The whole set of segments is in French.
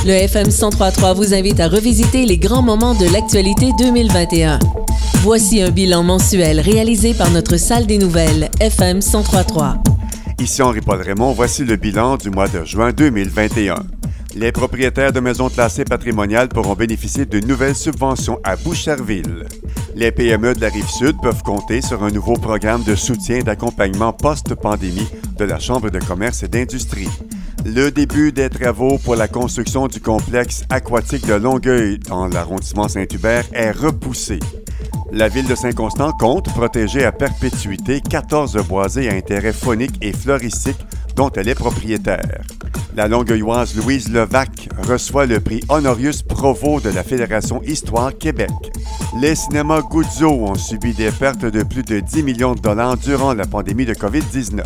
Le FM 103.3 vous invite à revisiter les grands moments de l'actualité 2021. Voici un bilan mensuel réalisé par notre salle des nouvelles FM 103.3. Ici Henri-Paul Raymond, voici le bilan du mois de juin 2021. Les propriétaires de maisons classées patrimoniales pourront bénéficier de nouvelles subventions à Boucherville. Les PME de la Rive-Sud peuvent compter sur un nouveau programme de soutien et d'accompagnement post-pandémie de la Chambre de commerce et d'industrie. Le début des travaux pour la construction du complexe aquatique de Longueuil dans l'arrondissement Saint-Hubert est repoussé. La ville de Saint-Constant compte protéger à perpétuité 14 boisés à intérêt faunique et floristique dont elle est propriétaire. La Longueuilloise Louise Levac reçoit le prix Honorius Provo de la Fédération Histoire Québec. Les cinémas Guzzo ont subi des pertes de plus de 10 millions de dollars durant la pandémie de COVID-19.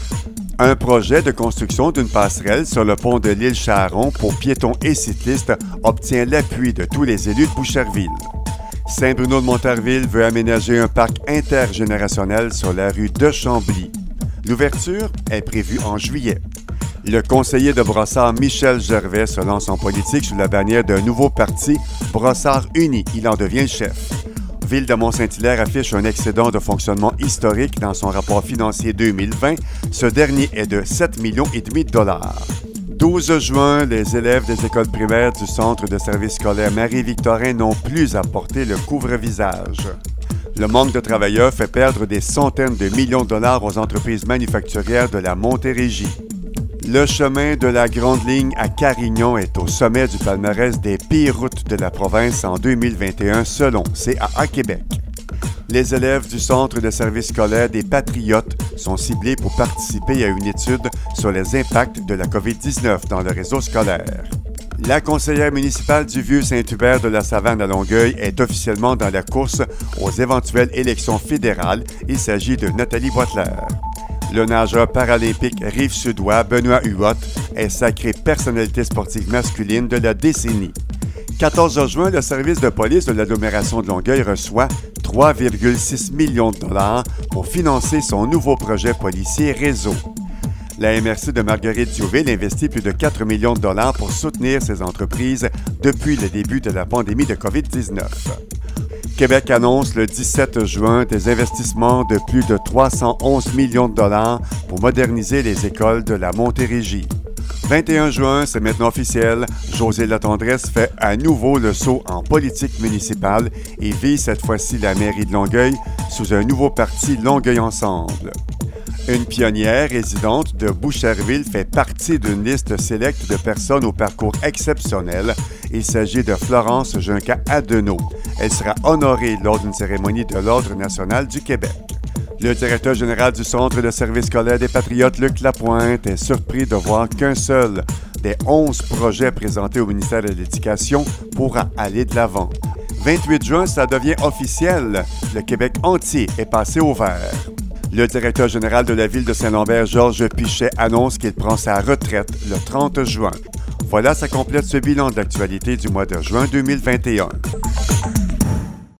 Un projet de construction d'une passerelle sur le pont de l'île Charon pour piétons et cyclistes obtient l'appui de tous les élus de Boucherville. Saint-Bruno-de-Montarville veut aménager un parc intergénérationnel sur la rue de Chambly. L'ouverture est prévue en juillet. Le conseiller de Brossard, Michel Gervais, se lance en politique sous la bannière d'un nouveau parti, Brossard Uni. Il en devient le chef. Ville de Mont-Saint-Hilaire affiche un excédent de fonctionnement historique dans son rapport financier 2020. Ce dernier est de 7,5 millions de dollars. 12 juin, les élèves des écoles primaires du Centre de services scolaires Marie-Victorin n'ont plus à porter le couvre-visage. Le manque de travailleurs fait perdre des centaines de millions de dollars aux entreprises manufacturières de la Montérégie. Le chemin de la Grande Ligne à Carignan est au sommet du palmarès des pires routes de la province en 2021 selon CAA Québec. Les élèves du Centre de services scolaires des Patriotes sont ciblés pour participer à une étude sur les impacts de la COVID-19 dans le réseau scolaire. La conseillère municipale du Vieux-Saint-Hubert de la Savane à Longueuil est officiellement dans la course aux éventuelles élections fédérales. Il s'agit de Nathalie Boitler. Le nageur paralympique rive-sudois Benoît Huot est sacré personnalité sportive masculine de la décennie. 14 juin, le service de police de l'agglomération de Longueuil reçoit 3,6 millions de dollars pour financer son nouveau projet policier réseau. La MRC de Marguerite-Diouville investit plus de 4 millions de dollars pour soutenir ses entreprises depuis le début de la pandémie de COVID-19. Québec annonce le 17 juin des investissements de plus de 311 millions de dollars pour moderniser les écoles de la Montérégie. 21 juin, c'est maintenant officiel, José Latendresse fait à nouveau le saut en politique municipale et vise cette fois-ci la mairie de Longueuil sous un nouveau parti Longueuil Ensemble. Une pionnière résidente de Boucherville fait partie d'une liste sélecte de personnes au parcours exceptionnel. Il s'agit de Florence Junca-Adenau. Elle sera honorée lors d'une cérémonie de l'Ordre national du Québec. Le directeur général du Centre de services scolaires des Patriotes, Luc Lapointe, est surpris de voir qu'un seul des 11 projets présentés au ministère de l'Éducation pourra aller de l'avant. 28 juin, ça devient officiel. Le Québec entier est passé au vert. Le directeur général de la ville de Saint-Lambert, Georges Pichet, annonce qu'il prend sa retraite le 30 juin. Voilà, ça complète ce bilan de l'actualité du mois de juin 2021.